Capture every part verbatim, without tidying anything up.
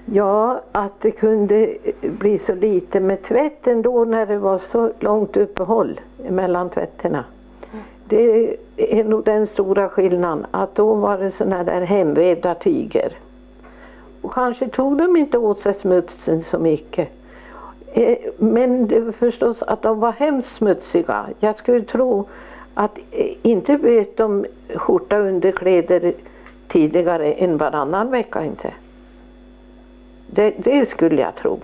Ja, att det kunde bli så lite med tvätten då när det var så långt uppehåll mellan tvätterna. Det är nog den stora skillnaden, att då var det såna där hemvävda tyger. Och kanske tog de inte åt sig smutsen så mycket. Men det var förstås att de var hemskt smutsiga. Jag skulle tro att inte vet de skjorta underkläder tidigare än varannan vecka inte. Det, det skulle jag tro.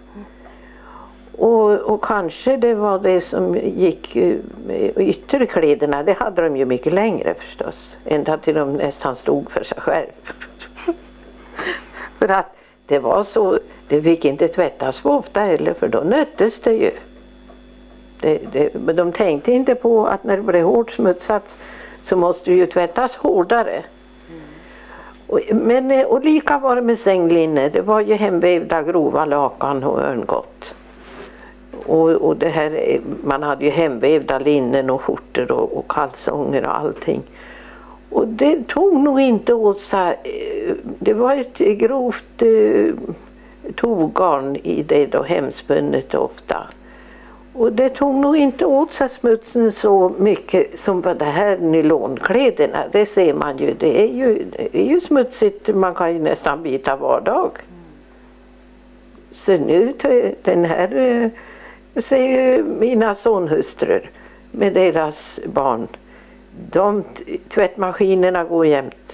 Och, och kanske det var det som gick med ytterkläderna. Det hade de ju mycket längre förstås. Ända till de nästan stod för sig själv. För att det var så, det fick inte tvättas så ofta heller, för då nöttes det ju. Det, det, men de tänkte inte på att när det blev hårt smutsat så måste det ju tvättas hårdare. Mm. Och, men, och lika var det med sänglinne. Det var ju hemvävda grova lakan och örngott. Och, och det här, man hade ju hemvävda linnen och skjortor och, och kalsonger och allting. Och det tog nog inte åt sig. Det var ett grovt eh, toggarn i det då, hemspunnet ofta. Och det tog nog inte åt sig smutsen så mycket som var det här nylonkläderna. Det ser man ju. Det är ju, det är ju smutsigt. Man kan ju nästan byta var dag. Så nu den här, jag ser ju mina sonhustrur med deras barn. De tvättmaskinerna går jämt.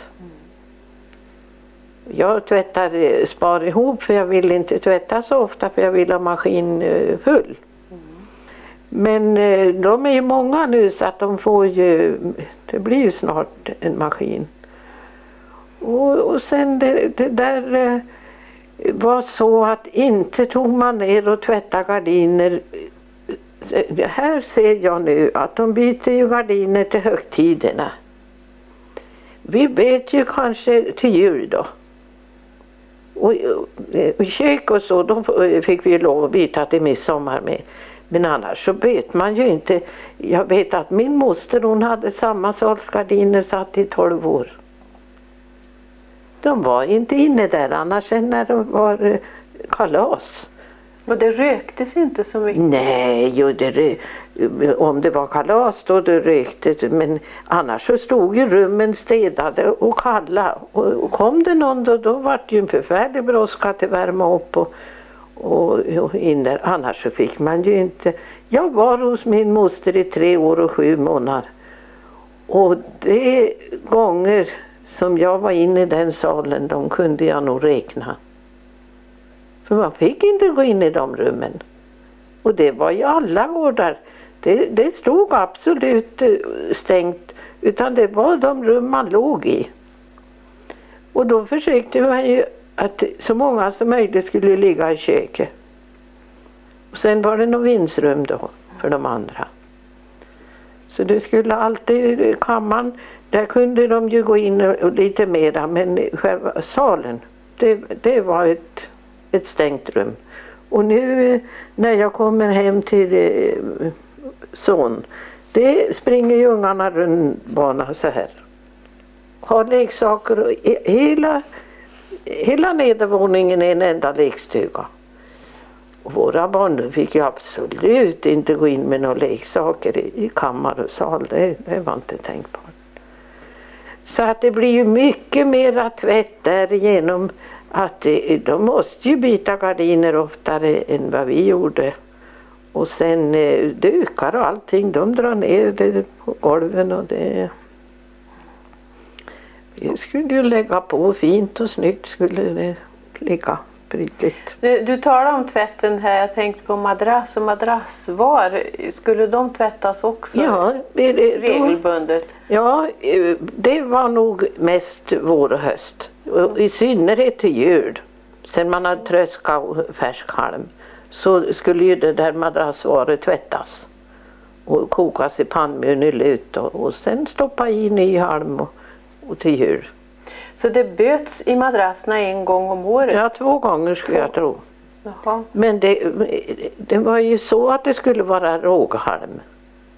Jag tvättar, spar ihop, för jag vill inte tvätta så ofta, för jag vill ha maskin full. Men de är ju många nu, så att de får ju, det blir ju snart en maskin. Och, och sen det, det där var så att inte tog man ner och tvätta gardiner. Här ser jag nu att de byter ju gardiner till högtiderna. Vi vet ju kanske till jul då. Och, och kök och så, de fick vi lov att byta till midsommar med. Men annars så vet man ju inte. Jag vet att min moster, hon hade samma sorts gardiner satt i tolv år. De var inte inne där annars än när det var kalas. Och det röktes inte så mycket? Nej, jo, det, om det var kalas då det röktes. Men annars så stod ju rummen städade och kalla. Och, och kom det någon då, då var det ju en förfärlig brådska att värma upp och, och, och in där. Annars så fick man ju inte. Jag var hos min moster i tre år och sju månader. Och de gånger som jag var inne i den salen, de kunde jag nog räkna. För man fick inte gå in i de rummen. Och det var ju alla gårdar. Det, det stod absolut stängt. Utan det var de rum man låg i. Och då försökte man ju att så många som möjligt skulle ligga i köket. Och sen var det något vindsrum då för de andra. Så det skulle alltid, kammaren, där kunde de ju gå in och lite mera. Men själva salen, det, det var ett... ett stängt rum. Och nu när jag kommer hem till eh, son, det springer ju ungarna runt banan så här. Har leksaker och hela, hela nedervåningen är en enda lekstuga. Och våra barn fick ju absolut inte gå in med några leksaker i, i kammare och sal. Det, det var inte tänkbart. Så att det blir ju mycket mera tvätt där genom att de måste ju byta gardiner oftare än vad vi gjorde. Och sen dukar och allting, de drar ner det på golven och det... Vi skulle ju lägga på fint och snyggt skulle det ligga prydligt. Du talar om tvätten här, jag tänkte på madrass och madrassvar. Skulle de tvättas också? Ja, det, regelbundet? Ja, det var nog mest vår och höst. Och i synnerhet till jul. Sen man hade tröska och färsk halm så skulle ju det där madrassvaret tvättas. Och kokas i pannmjöl i lut och, och sen stoppa i ny halm och, och till jul. Så det böts i madrasserna en gång om året? Ja, två gånger skulle två. jag tro. Jaha. Men det, det var ju så att det skulle vara råghalm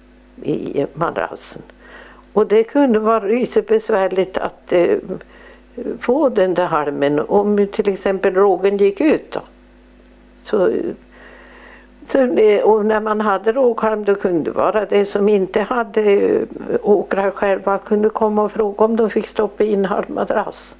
i madrassen. Och det kunde vara rysigt besvärligt att eh, få den där halmen om till exempel rågen gick ut då. Så, så det, och när man hade råghalm då kunde det vara det som inte hade åkrar själva kunde komma och fråga om de fick stoppa in halmmadrass.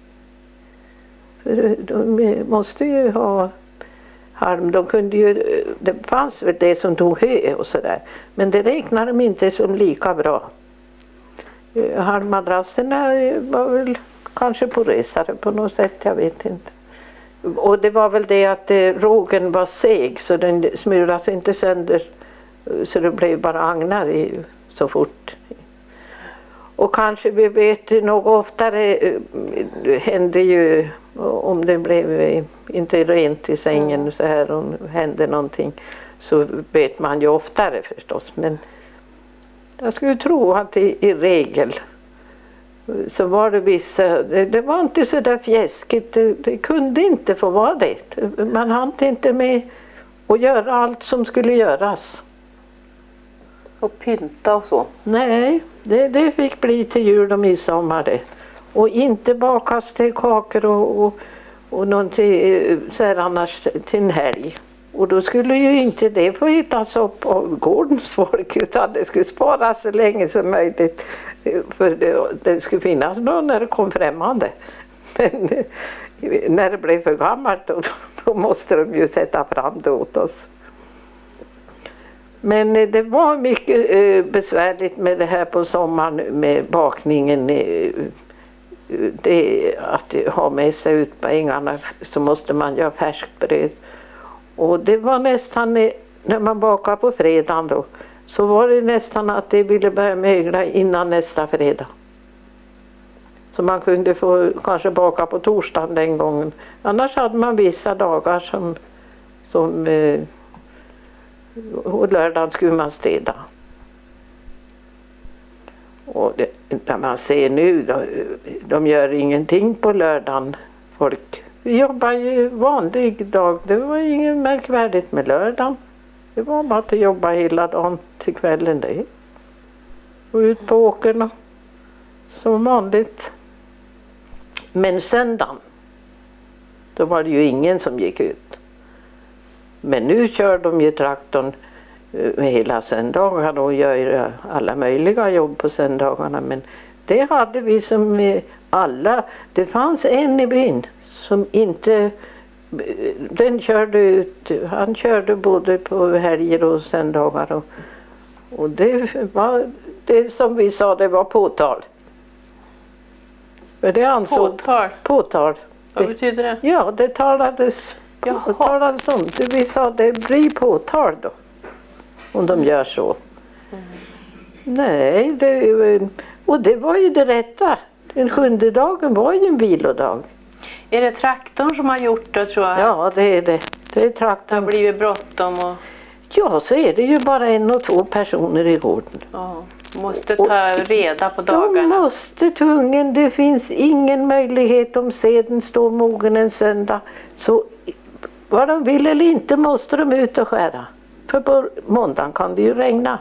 För de måste ju ha halm. De kunde ju, det fanns väl det som tog hö och sådär. Men det räknar de inte som lika bra. Halmmadrasserna var väl kanske porösare på något sätt, jag vet inte. Och det var väl det att eh, rågen var seg så den smulades inte sönder så det blev bara agnar i, så fort. Och kanske vi vet något oftare eh, hände ju om det blev eh, inte rent i sängen mm. så här om det hände någonting så vet man ju oftare förstås. Men jag skulle tro att i, i regel så var det vissa, det, det var inte så där fjäskigt, det, det kunde inte få vara det. Man hann inte med att göra allt som skulle göras. Och pynta och så? Nej, det, det fick bli till jul och midsommar det. Och inte bakas till kakor och, och, och någonting så här annars till en helg. Och då skulle ju inte det få hittas upp av gårdens folk utan det skulle sparas så länge som möjligt. För det, det skulle finnas någon när det kom främmande. Men när det blev för gammalt då, då måste de ju sätta fram det åt oss. Men det var mycket besvärligt med det här på sommaren med bakningen. Det, att ha med sig ut på ängarna så måste man göra färskt bröd. Och det var nästan när man bakade på fredagen då. Så var det nästan att det ville börja mögla innan nästa fredag. Så man kunde få kanske baka på torsdagen den gången. Annars hade man vissa dagar som, som eh, och lördagen skulle man städa. Och det, när man ser nu, de, de gör ingenting på lördagen folk. Vi jobbar ju vanlig dag, det var inget märkvärdigt med lördagen. Det var bara att jobba hela dagen till kvällen det. Och ut på åkerna. Som vanligt. Men söndagen. Då var det ju ingen som gick ut. Men nu kör de ju traktorn med hela söndagar och gör alla möjliga jobb på söndagarna. Men det hade vi som alla. Det fanns en i byn som inte... Den körde ut, han körde både på helger och söndagar och, och det var det som vi sa, det var påtal. För det ansåg, påtal? Påtal. Vad det, betyder det? Ja, det talades, det talades om. Det, vi sa det blir påtal då. Om de gör så. Mm. Nej, det, och det var ju det rätta. Den sjunde dagen var ju en vilodag. Är det traktorn som har gjort det, tror jag? Ja, det är det. Det är traktorn. Det har blivit bråttom och... Ja, så är det ju bara en och två personer i gården. Ja, måste ta och reda på dagarna. De måste tvungen. Det finns ingen möjlighet om seden står mogen en söndag. Så vad de vill eller inte måste de ut och skära. För på måndagen kan det ju regna.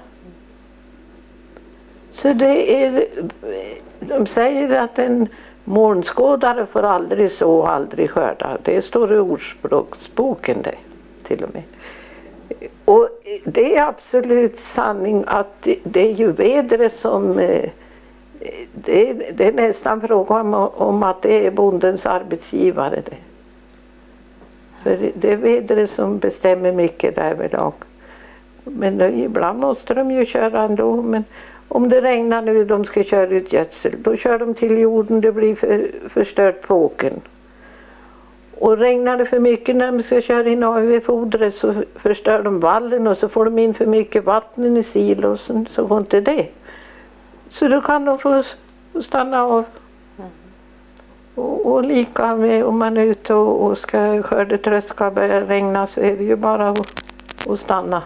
Så det är... De säger att en... Månskådare får aldrig så, aldrig skörda. Det står i ordspråksboken det, till och med. Och det är absolut sanning att det är ju vädret som... Det är, det är nästan fråga om, om att det är bondens arbetsgivare det. För det är vädret som bestämmer mycket därvidlag. Men då, ibland måste de ju köra ändå, men... Om det regnar nu de ska köra ut gödsel, då kör de till jorden, det blir för, förstört på åkern. Och regnar det för mycket när de ska köra in A V-fodret så förstör de vallen och så får de in för mycket vatten i silosen, så går inte det. Så då kan de få stanna av. Och, och lika med om man är ute och, och ska skördetröska börja regna så är det ju bara att, att stanna.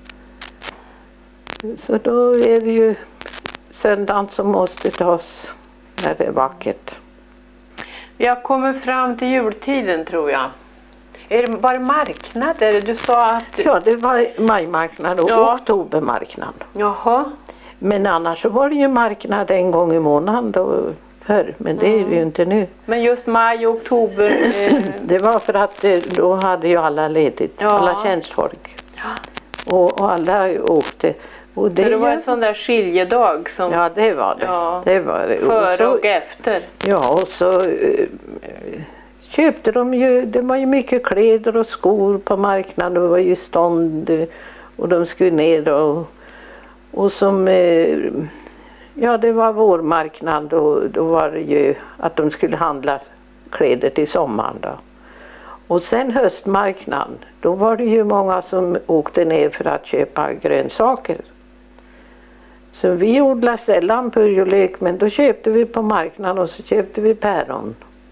Så då är det ju söndagen som måste tas när det är vackert. Jag kommer fram till jultiden, tror jag. Är det bara marknader? Du sa att... Ja, det var majmarknad och ja. Oktobermarknad. Jaha. Men annars så var det ju marknad en gång i månaden då förr, men det är det ju inte nu. Men just maj och oktober... Eh... Det var för att eh, då hade ju alla ledigt, Ja. alla tjänstfolk. Ja. Och, och alla åkte. Och det, Så det var ju- en sån där skiljedag som... Ja, det var det. Ja. det, var det. Före så, och efter. Ja, och så eh, köpte de ju, det var ju mycket kläder och skor på marknaden. Det var ju stånd eh, och de skulle ner och, och som, eh, ja det var vårmarknad och då var det ju att de skulle handla kläder till sommaren då. Och sen höstmarknaden, då var det ju många som åkte ner för att köpa grönsaker. Så vi odlade sällan purjolök, men då köpte vi på marknaden och så köpte vi päron.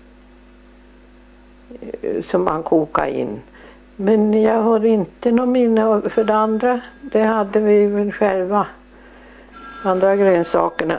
eh, Som man kokade in. Men jag har inte någon minne av, för det andra, det hade vi väl själva. Andra grönsakerna.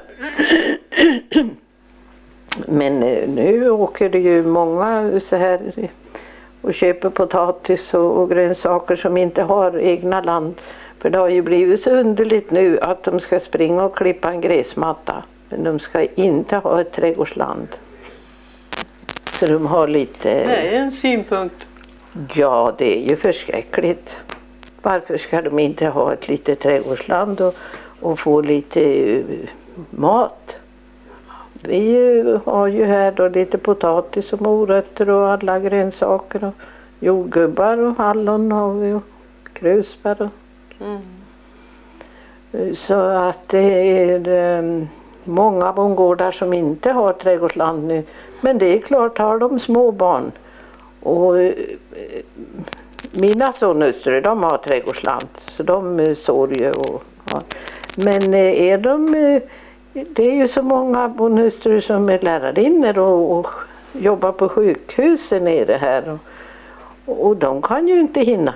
Men eh, nu åker det ju många så här och köper potatis och, och grönsaker som inte har egna land. För det har ju blivit så underligt nu att de ska springa och klippa en gräsmatta. Men de ska inte ha ett trädgårdsland. Så de har lite... Det är en synpunkt. Ja, det är ju förskräckligt. Varför ska de inte ha ett litet trädgårdsland och, och få lite eh, mat? Vi eh, har ju här då lite potatis och morötter och alla grönsaker och jordgubbar och hallon har vi och krusbär. Och. Mm. Så att det är eh, många bondgårdar som inte har trädgårdsland nu. Men det är klart, har de små barn. Och eh, mina sonhustrur, de har trädgårdsland. Så de eh, sår ju och ja. Men eh, är de... Eh, det är ju så många bondhustrur som är lärarinnor och, och jobbar på sjukhusen nere här. Och, och de kan ju inte hinna.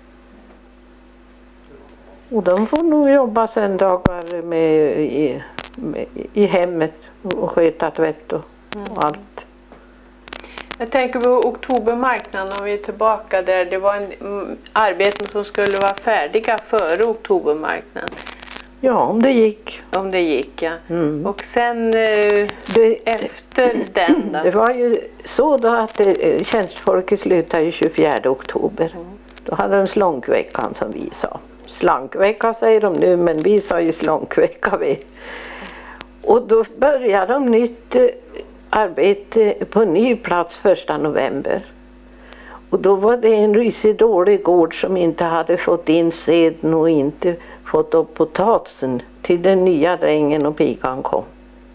Och de får nog jobba söndagar med, i, med, i hemmet och sköta tvätt och, och allt. Jag tänker på oktobermarknaden, om vi är tillbaka där. Det var en mm, arbeten som skulle vara färdiga före oktobermarknaden. Ja, om det gick. Om det gick, ja. Mm. Och sen eh, Det, efter den då? det var ju så då att det, tjänstfolket slutade ju tjugofjärde oktober. Mm. Då hade de slånkveckan som vi sa. Slankvecka säger de nu, men vi sa ju slånkvecka vi. Och då började de nytt eh, arbete på ny plats första november. Och då var det en rysig dålig gård som inte hade fått in seden och inte fått upp potatisen till den nya drängen och pigan kom.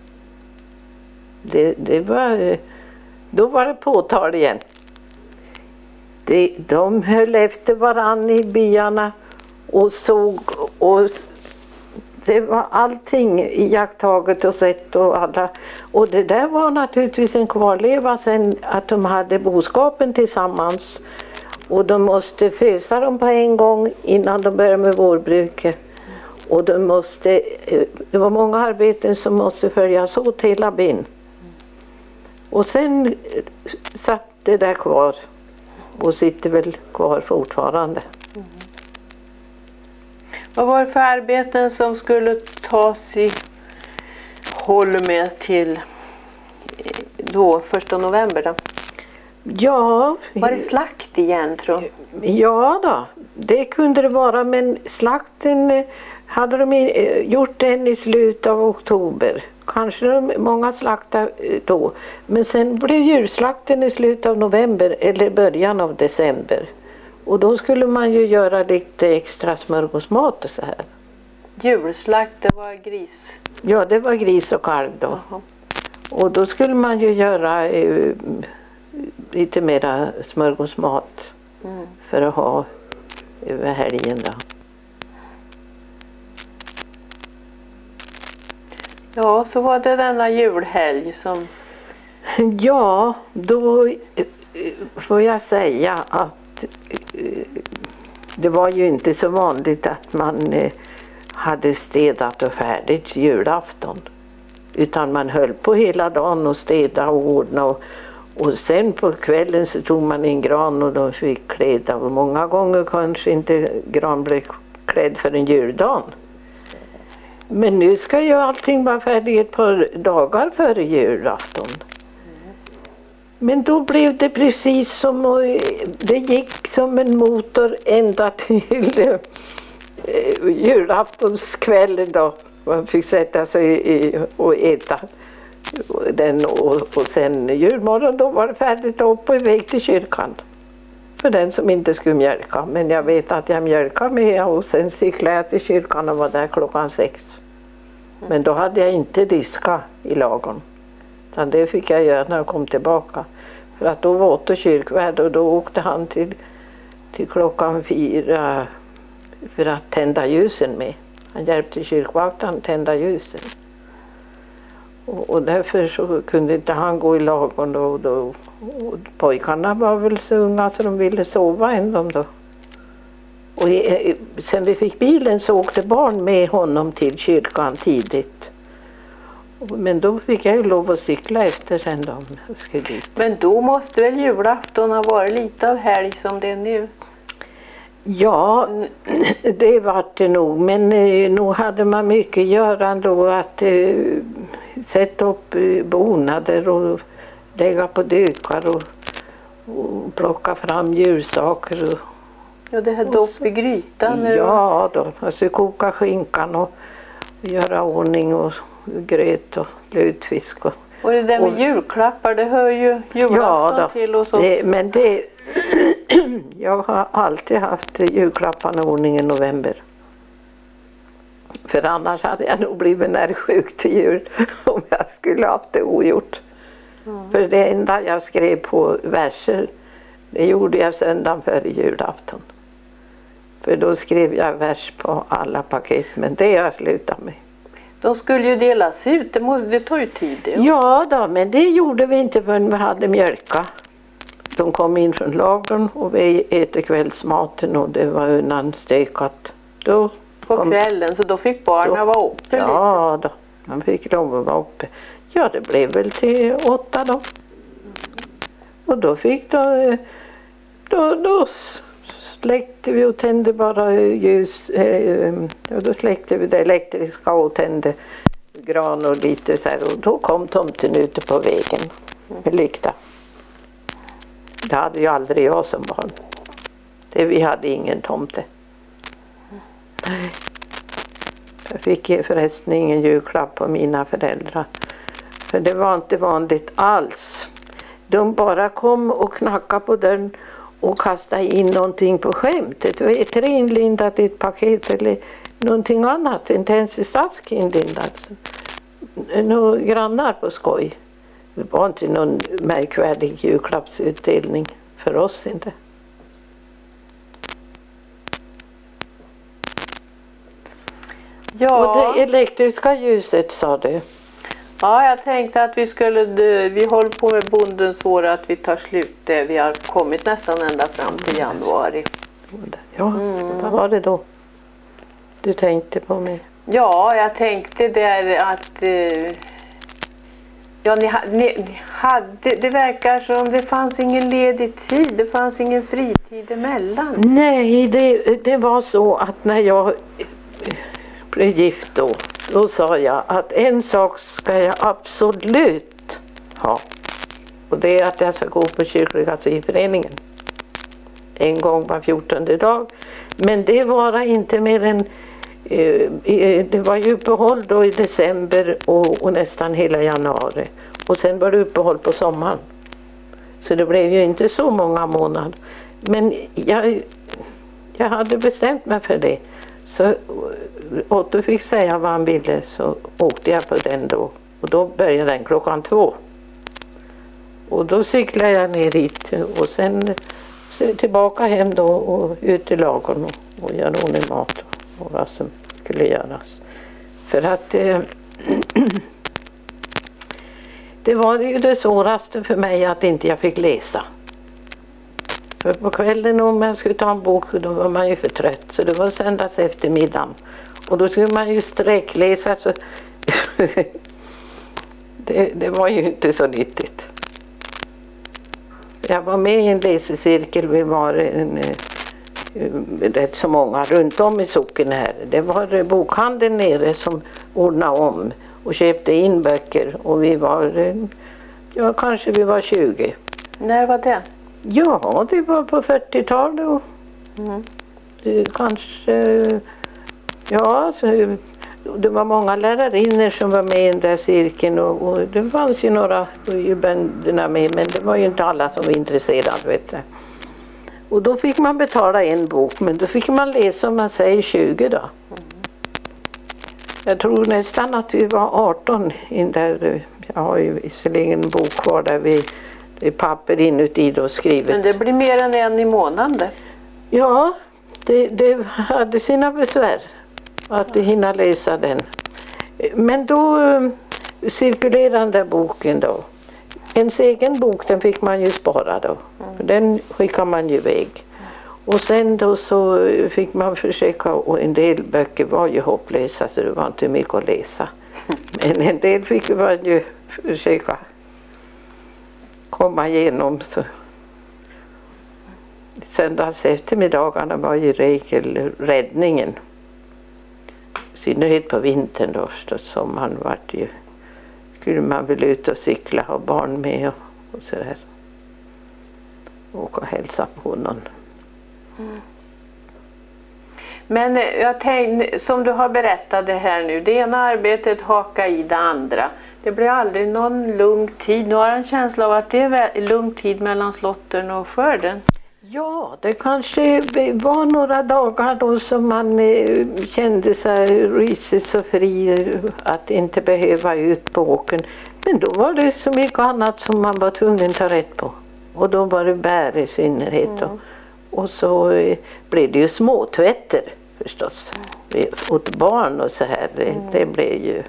Det, det var, då var det påtal igen. Det, de höll efter varann i byarna och såg och det var allting iakttaget och sett och alla. Och det där var naturligtvis en kvarleva sen att de hade boskapen tillsammans. Och de måste fösa dem på en gång innan de började med vårbruket. Och de måste, det var många arbeten som måste följas åt hela byn. Och sen satt det där kvar och sitter väl kvar fortfarande. Mm. Vad var det för arbeten som skulle tas i håll med till då första november då? Ja. Var det slakt igen tror jag? Ja då, det kunde det vara, men slakten hade de gjort den i slutet av oktober. Kanske de, många slaktade då. Men sen blev djurslakten i slutet av november eller början av december. Och då skulle man ju göra lite extra smörgåsmat och så här. Djurslakt, det var gris? Ja, det var gris och kalv då. Aha. Och då skulle man ju göra eh, lite mera smörgåsmat Mm. för att ha över helgen då. Ja, så var det denna julhelg som... Ja, då eh, får jag säga att eh, det var ju inte så vanligt att man eh, hade städat och färdigt julafton. Utan man höll på hela dagen och städa och ordna. Och, och sen på kvällen så tog man en gran och de fick kläda. Och många gånger kanske inte gran blev klädd för en juldagen. Men nu ska ju allting vara färdigt ett par dagar före julafton. Men då blev det precis som, det gick som en motor ända till eh, julaftonskvällen då. Man fick sätta sig i, och äta den och, och sen julmorgon då var det färdigt upp på väg till kyrkan. För den som inte skulle mjölka. Men jag vet att jag mjölkade med och sen cyklade jag till kyrkan och var där klockan sex. Men då hade jag inte diska i lagen. Utan det fick jag göra när jag kom tillbaka. För att då var Otto kyrkvärd och då åkte han till, till klockan fyra för att tända ljusen med. Han hjälpte kyrkvakten att tända ljusen. Och, och därför så kunde inte han gå i lagen då. Och då och pojkarna var väl så unga så de ville sova ändå då. Och i, sen vi fick bilen så åkte barn med honom till kyrkan tidigt. Men då fick jag ju lov att cykla efter sen de skulle dit. Men då måste väl julafton ha varit lite av helg som det är nu? Ja, det var det nog. Men eh, nog hade man mycket göra då att eh, sätta upp eh, bonader och lägga på dukar och, och plocka fram julsaker. Och, ja, det här dopp i grytan. Ja, då. Alltså koka skinkan och, och göra ordning och gröt och lutfisk. Och, och det där med och, julklappar, det hör ju julafton ja, till oss också. Det, men det, jag har alltid haft julklapparna ordning i november. För annars hade jag nog blivit närsjuk till jul om jag skulle haft det ogjort. Mm. För det enda jag skrev på verser, det gjorde jag söndagen före julafton. För då skrev jag vers på alla paket, men det har jag slutat med. De skulle ju delas ut, det, måste, det tar ju tid. Ja, ja då, men det gjorde vi inte förrän vi hade mjölka. De kom in från lagren och vi äter kvällsmaten och det var undanstekat. Då på kom, kvällen, så då fick barnen då, vara uppe lite? Ja då, man fick lov att vara uppe. Ja, det blev väl till åtta då. Och då fick då, då, då släckte vi och tände bara ljus. Eh, och då släckte vi det elektriska och tände gran och lite så här. Och då kom tomten ute på vägen med lykta. Det hade ju aldrig jag som barn. Det, vi hade ingen tomte. Nej. Jag fick förresten ingen julklapp på mina föräldrar. För det var inte vanligt alls. De bara kom och knackade på dörren och kastade in någonting på skämtet. Det var ett inlindat i ett paket eller någonting annat. Inte ens i stask inlindat. Några grannar på skoj. Det var inte någon märkvärdig julklappsutdelning för oss inte. Ja. Och det elektriska ljuset sa du? Ja, jag tänkte att vi skulle, vi håller på med bondens år att vi tar slut det. Vi har kommit nästan ända fram till januari. Ja, mm. Vad var det då du tänkte på mig? Ja, jag tänkte där att ja, ni, ni, ni hade, det verkar som det fanns ingen ledig tid, det fanns ingen fritid emellan. Nej, det, det var så att när jag blev gift då, då sa jag att en sak ska jag absolut ha. Och det är att jag ska gå på kyrkliga syföreningen. En gång var fjortonde dag. Men det var inte mer än, eh, det var ju uppehåll då i december och, och nästan hela januari. Och sen var det uppehåll på sommaren. Så det blev ju inte så många månader. Men jag, jag hade bestämt mig för det. Så Otto fick säga vad han ville så åkte jag på den då. Och då började den klockan två. Och då cyklade jag ner hit och sen tillbaka hem då och ut i lagen och, och göra ordning mat och, och vad som skulle göras. För att eh, det var ju det svåraste för mig att inte jag fick läsa. För på kvällen om jag skulle ta en bok då var man ju för trött så det var söndags eftermiddagen. Och då skulle man ju sträckläsa så det, det var ju inte så nyttigt. Jag var med i en läsecirkel, vi var en, rätt så många runt om i socken här. Det var bokhandeln nere som ordnade om och köpte in böcker och vi var, ja kanske vi var tjugo. När var det? Ja, det var på fyrtiotalet och Mm. det kanske, ja så, det var många lärarinnor som var med i den där cirkeln och, och det fanns ju några i bönderna med, men det var ju inte alla som var intresserade, vet du. Och då fick man betala en bok, men då fick man läsa om man säger tjugo då. Mm. Jag tror nästan att vi var arton in där, jag har ju visserligen en bok kvar där vi, det är papper inuti då skrivet. Men det blir mer än en i månaden. Ja, det, det hade sina besvär att hinna läsa den. Men då uh, cirkulerade den där boken då. Ens egen bok, den fick man ju spara då. Mm. Den skickar man ju iväg. Och sen då så fick man försöka, och en del böcker var ju hopplösa så det var inte mycket att läsa. Men en del fick man ju försöka komma igenom. Så. Söndags eftermiddagarna var ju regel räddningen. I synnerhet på vintern då förstås, sommaren var det ju, skulle man väl ut och cykla, ha barn med och, och sådär. Och hälsa på någon. Mm. Men jag tänkte, som du har berättat det här nu, det ena arbetet hakar i det andra. Det blir aldrig någon lugn tid. Nu har jag en känsla av att det är lugn tid mellan slottern och skörden. Ja, det kanske var några dagar då som man eh, kände sig rysigt så fri att inte behöva ut på åkern. Men då var det så mycket annat som man var tvungen att ta rätt på. Och då var det bär i synnerhet. Mm. Och, och så eh, blev det ju småtvätter förstås. Mm. Åt barn och så här. Det, mm. det blev ju...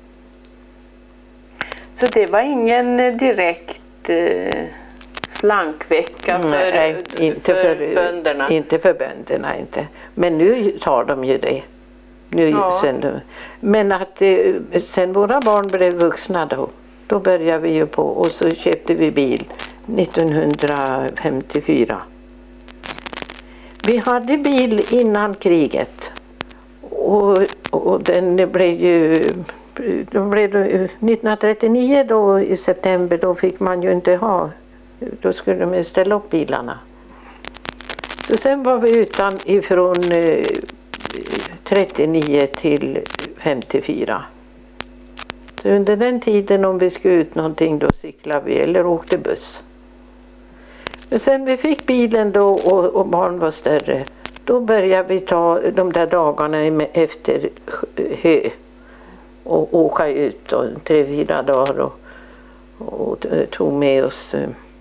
Så det var ingen direkt... Eh... slankvecka för, Nej, inte för, för bönderna. Inte för bönderna, inte. Men nu tar de ju det. Nu, ja. sen, men att sen våra barn blev vuxna då, då började vi ju på och så köpte vi bil nittonhundrafemtiofyra. Vi hade bil innan kriget och, och den blev ju då blev det, nittonhundratrettionio då i september då fick man ju inte ha. Då skulle de ställa upp bilarna. Så sen var vi utan ifrån eh, trettionio till femtiofyra. Så under den tiden om vi skulle ut någonting då cyklade vi eller åkte buss. Men sen vi fick bilen då och, och barn var större. Då började vi ta de där dagarna efter hö. Och åka ut och tre, fyra dagar och, och tog med oss...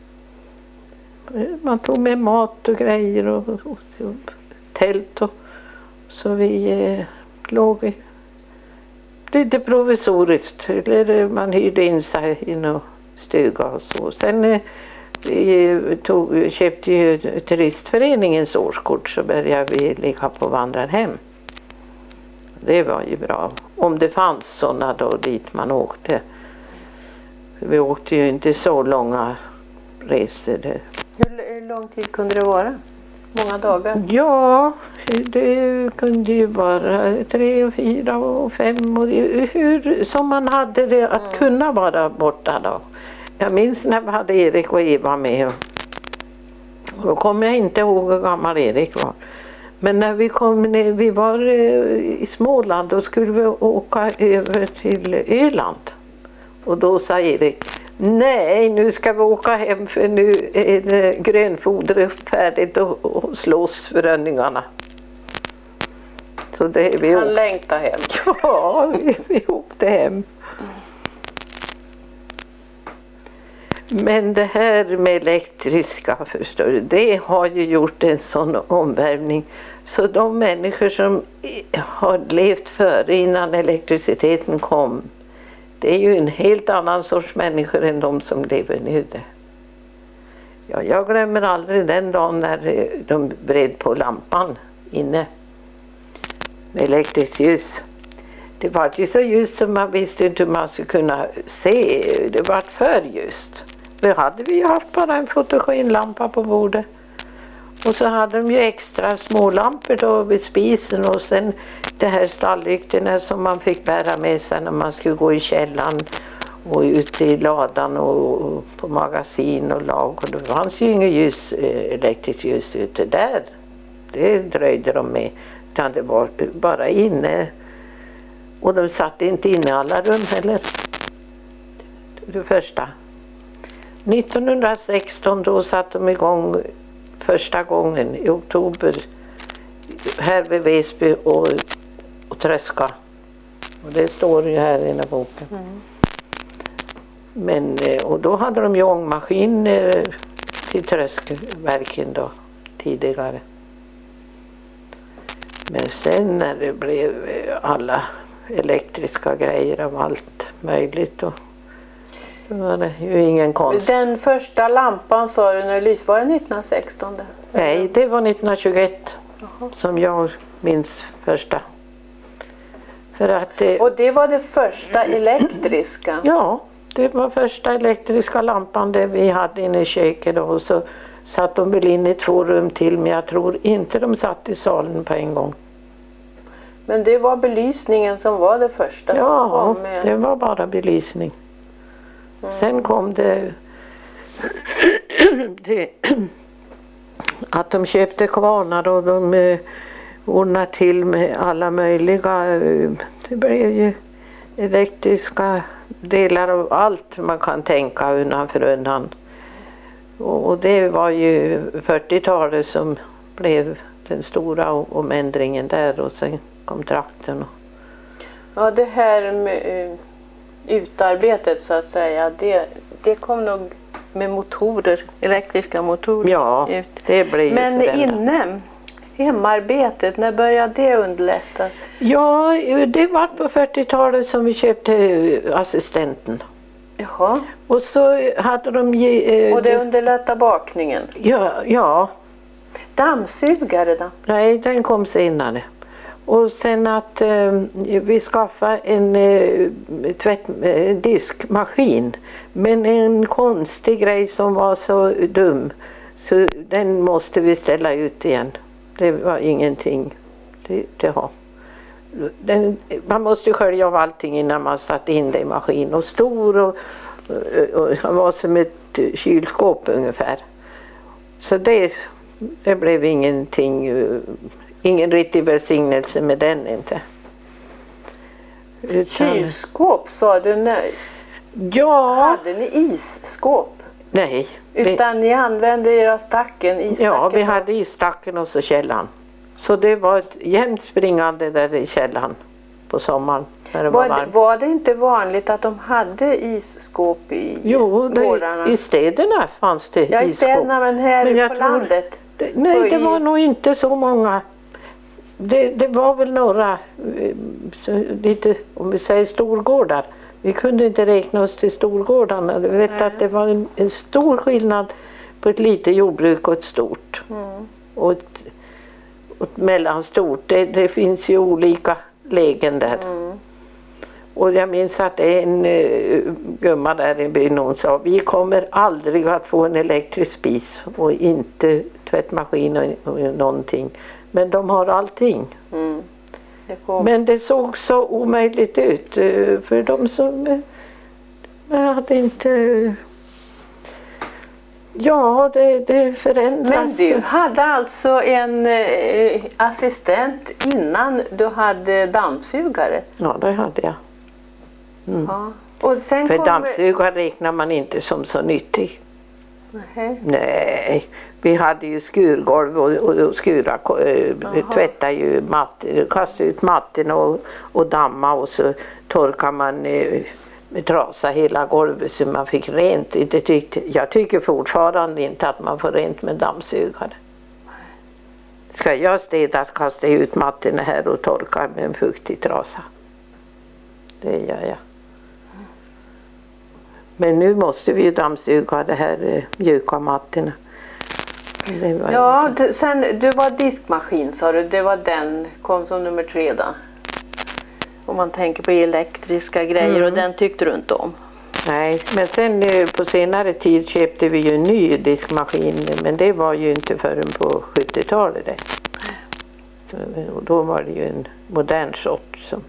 Man tog med mat och grejer och, och, och, och tält och så vi eh, låg i, lite provisoriskt eller man hyrde in sig i någon stuga och så. Sen eh, vi tog, köpte ju turistföreningens årskort så började vi ligga på vandrarhem. Det var ju bra. Om det fanns sådana då dit man åkte. Vi åkte ju inte så långa resor. Hur lång tid kunde det vara? Många dagar? Ja, det kunde ju vara tre och fyra och fem och hur som man hade det att mm. kunna vara borta då. Jag minns när vi hade Erik och Eva med. Då kommer jag inte ihåg hur gammal Erik var. Men när vi kom ner, vi var i Småland, då skulle vi åka över till Öland. Och då sa Erik, nej nu ska vi åka hem för nu är det grönfodret färdigt och, och slås för rönningarna. Så det vi Han åkte. längtar hem. Ja, vi, vi åkte hem. Men det här med elektriska förstår du, det har ju gjort en sån omvälvning. Så de människor som har levt före innan elektriciteten kom, det är ju en helt annan sorts människor än de som lever nu. Ja, jag glömmer aldrig den dagen när de bred på lampan inne med elektriskt ljus. Det var ju så ljust som man visste inte hur man skulle kunna se. Det var för ljust. Det hade vi ju haft bara en fotogenlampa på bordet. Och så hade de ju extra smålampor då vid spisen och sen det här stalllyktorna som man fick bära med sig när man skulle gå i källan och ute i ladan och på magasin och lag. Och det fanns ju inget ljus, elektriskt ljus ute där. Det dröjde de med. Utan det var bara inne. Och de satt inte inne i alla rum heller. Det första. nittonhundrasexton då satte de igång första gången i oktober här vid Väsby och, och Tröska. Och det står ju här i den här boken. Mm. Men, och då hade de ju ångmaskin till Tröskverken då tidigare. Men sen när det blev alla elektriska grejer av allt möjligt då, då var det ju ingen konst. Den första lampan sa du när lys var det nittonhundrasexton? Där? Nej, det var nittonhundratjugoett. Jaha. Som jag minns första. För att det... Och det var det första elektriska? Ja, det var första elektriska lampan det vi hade inne i köket då, och så satt de väl in i två rum till, men jag tror inte de satt i salen på en gång. Men det var belysningen som var det första? Ja, som kom med... det var bara belysning. Mm. Sen kom det, det att de köpte kvarnar och de eh, ordnade till med alla möjliga, eh, det blev ju elektriska delar av allt man kan tänka undan för undan. Och, och det var ju fyrtiotalet som blev den stora omändringen där, och sen kom traktorn. Ja, det här med uh, utarbetet så att säga, det, det kom nog med motorer, elektriska motorer. Ja, ut. det blev ju Men förändrat. Inne, hemarbetet, när började det underlätta? Ja, det var på fyrtiotalet som vi köpte assistenten. Jaha. Och så hade de ge, och det underlättade bakningen? Ja, ja. Dammsugare då? Nej, den kom senare. Och sen att eh, vi skaffade en eh, tvätt, eh, diskmaskin. Men en konstig grej som var så dum. Så den måste vi ställa ut igen. Det var ingenting. Det, det har. Den, man måste skölja av allting innan man satte in det i maskin. Och stor och, och, och var som ett kylskåp ungefär. Så det, det blev ingenting, ingen riktig välsignelse med den inte. Utan, kylskåp sa du? Nej. Ja. Hade ni isskåp? Nej. Utan vi, ni använde era stacken, isstacken? Ja, vi hade isstacken och så källan. Så det var ett jämnt springande där i källan på sommaren. När det var, var, det, var det inte vanligt att de hade isskåp i jo, gårdarna? Jo, i städerna fanns det ja, isskåp. I städerna, men här men på tror, landet? Det, nej, det var i... nog inte så många. Det, det var väl några, så lite, om vi säger storgårdar. Vi kunde inte räkna oss till storgårdarna. Du vet nej. Att det var en, en stor skillnad på ett litet jordbruk och ett stort. Mm. Och ett, och mellanstort, det, det finns ju olika lägen där. Mm. Och jag minns att en uh, gumma där i byn, hon sa, vi kommer aldrig att få en elektrisk spis och inte tvättmaskin och, och någonting. Men de har allting. Mm. Det Men det såg så omöjligt ut uh, för de som uh, hade inte... Ja, det, det förändras. Men du hade alltså en eh, assistent innan du hade dammsugare? Ja, det hade jag. Mm. Ja. Och sen För kom... dammsugare räknar man inte som så nyttig. Nej. Nej, vi hade ju skurgolv och, och, och skura, äh, tvättade ju mattor, kastade ut mattorna och, och damma, och så torkar man äh, med trasa hela golvet så man fick rent. Det tyckte, jag tycker fortfarande inte att man får rent med dammsugare. Ska jag städa, kasta ut mattorna här och torka med en fuktig trasa. Det gör jag. Men nu måste vi ju dammsuga det här eh, mjuka mattorna. Ja, du, sen du var diskmaskin sa du, det var den, kom som nummer tre då. Om man tänker på elektriska grejer, mm. och den tyckte du inte om. Nej, men sen eh, på senare tid köpte vi ju en ny diskmaskin, men det var ju inte förrän på sjuttiotalet det. Så, och då var det ju en modern sort som...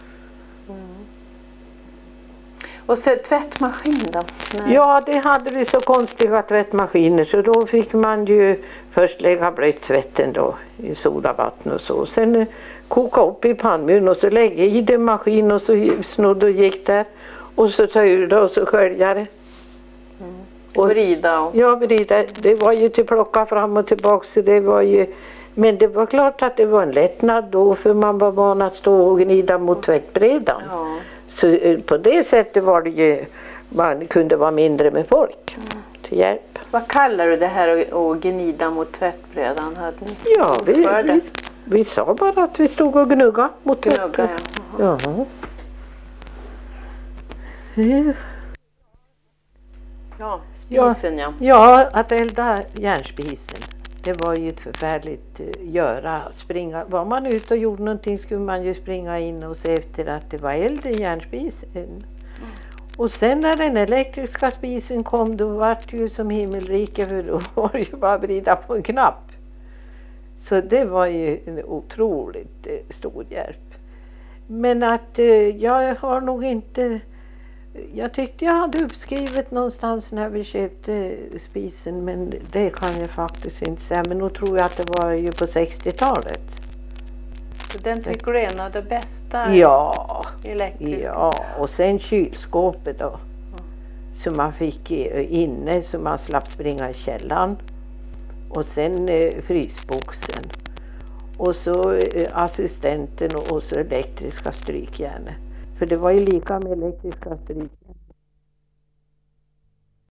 Och så tvättmaskin då? Nej. Ja, det hade vi så konstiga tvättmaskiner så då fick man ju först lägga blöt tvätten då i sodavatten och så. Sen eh, koka upp i pannmun och så lägga i den maskin och så snodd och gick där. Och så ta ur det och så skölja det. Mm. Och vrida? Och... Ja, vrida. Det var ju till plocka fram och tillbaka så det var ju... Men det var klart att det var en lättnad då för man var van att stå och gnida mot tvättbrädan. Ja. Så på det sättet var det ju, man kunde vara mindre med folk mm. till hjälp. Vad kallar du det här att gnida mot tvättbrädan? Hade ni ja, vi, vi, vi sa bara att vi stod och gnugga mot tvättbrädan. Ja. Ja. Ja, spisen ja. Ja, att elda järnspisen. Det var ju ett förfärligt uh, göra. Springa. Var man ute och gjorde någonting skulle man ju springa in och se efter att det var eld i järnspisen. Mm. Och sen när den elektriska spisen kom då var det ju som himmelrike för då var det ju bara att vrida på en knapp. Så det var ju en otroligt uh, stor hjälp. Men att uh, jag har nog inte... Jag tyckte jag hade uppskrivet någonstans när vi köpte spisen men det kan jag faktiskt inte säga. Men nog tror jag att det var ju på sextiotalet. Så den fick rena det bästa? Ja, elektriska. Ja, och sen kylskåpet då. Mm. Så man fick inne så man slapp springa i källaren. Och sen eh, frysboxen. Och så eh, assistenten och, och så elektriska strykjärnet. För det var ju lika med elektriska stryk.